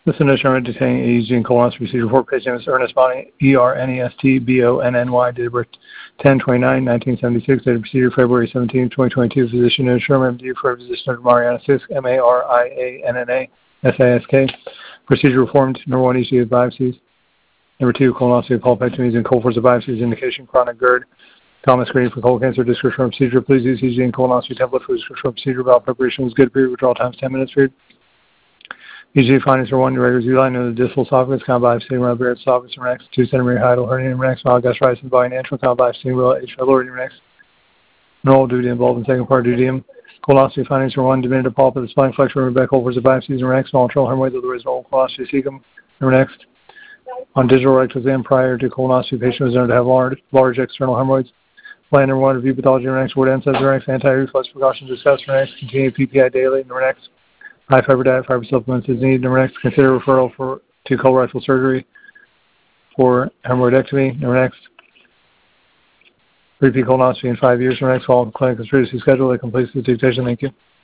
Listen to Sherman detaining EEG and colonoscopy procedure report. Patient name is Ernest Bonny, ERNESTBONNY, date of birth 10/29/1976, date of procedure February 17, 2022. Physician is Sherman, MD, for physician of Mariana Sisk, MARIANNA, SISK. Procedure performed, number 1, ECG of biopsies. Number 2, colonoscopy, pulpectomies, and cold force of biopsies, indication chronic GERD. Common screening for colon cancer, description of procedure. Please use ECG and colonoscopy template for description of procedure. Bowel preparation was good. Period. Withdrawal times 10 minutes. Period. ECG findings are 1, irregular Z-line of the distal esophagus, count biopsy around Barrett's esophagus and next, 2 centimeter hiatal hernia and next, mild gastritis and volume antral, count biopsy below H. pylori and next. Normal duty involved in second part duodenum. Colonoscopy findings are 1, diminutive polyp of the spine flexure, Rebecca cold force of biopsies and next, small internal hemorrhoids of the original colonoscopy cecum and next. On digital rectal exam prior to colonoscopy, patient was known to have large external hemorrhoids. Plan number 1, review pathology next, word NSAIDs next, anti-reflux precautions discussed next, continue PPI daily next. High fiber diet, fiber supplements is needed. Next, consider referral to colorectal surgery for hemorrhoidectomy. Next, repeat colonoscopy in 5 years. Next, follow the clinic as previously scheduled. That completes the dictation. Thank you.